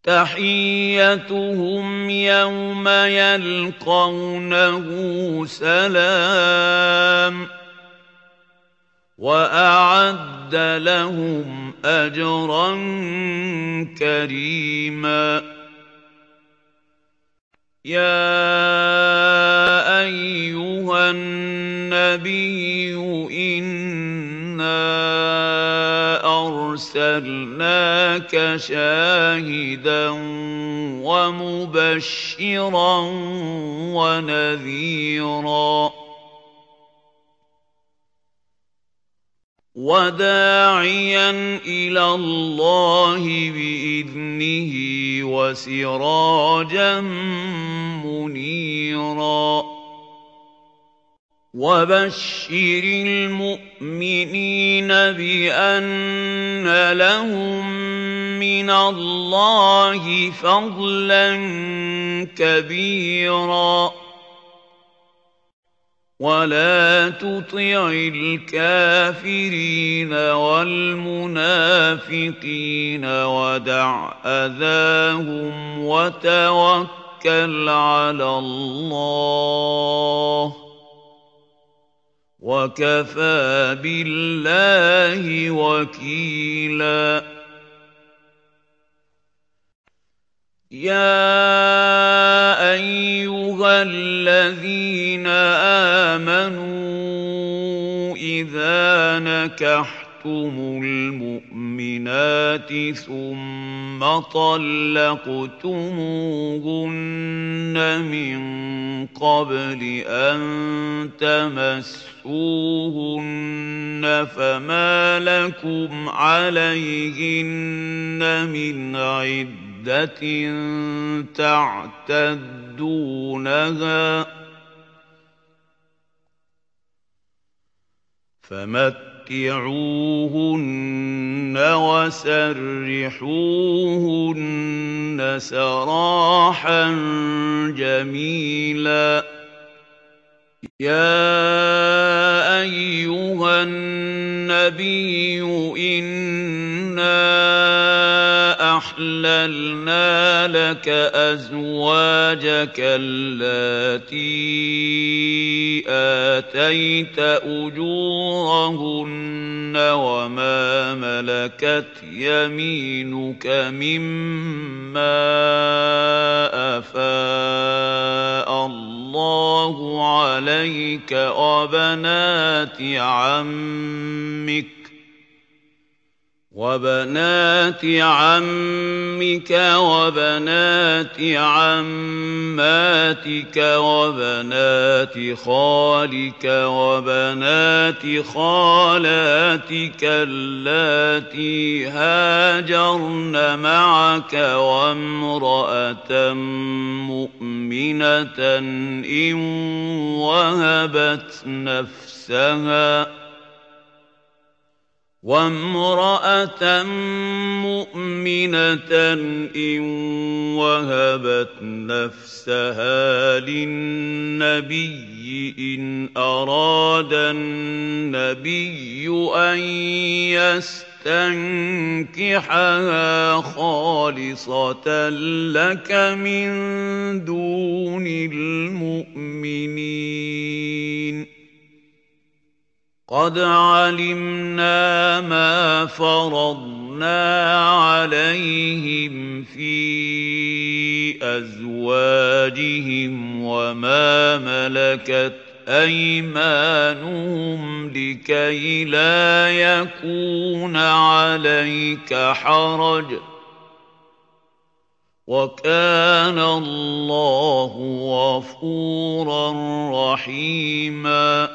تحيتهم يوم يلقونه سلام وأعد لهم أجرا كريما يا أيها النبي إنا أرسلناك شاهدا ومبشرا ونذيرا وداعيا إلى الله بإذنه وسراجا منيرا وبشر المؤمنين بأن لهم من الله فضلا كبيرا ولا تطع الكافرين والمنافقين ودع أذاهم وتوكل على الله وكفى بالله وكيلا يا أيها الذين آمنوا إذا نكحتم المؤمنات ثم طلقتموهن من قبل أن تمسوهن فما لكم عليهن من عدة تعتدونها فمتعوهن وسرحوهن سراحا جميلا يا أيها النبي إنا أحللنا لك أزواجك اللاتي آتيت أجورهن وما ملكت يمينك مما أفاء الله عليك وبنات عمك وبنات عماتك وبنات خالك وبنات خالاتك اللاتي هاجرن معك وامرأة مؤمنة إن وهبت نفسها للنبي إن أراد النبي أن يستنكحها خالصة لك من دون المؤمنين قد علمنا ما فرضنا عليهم في أزواجهم وما ملكت أيمانهم لكي لا يكون عليك حرج وكان الله غفورا رحيما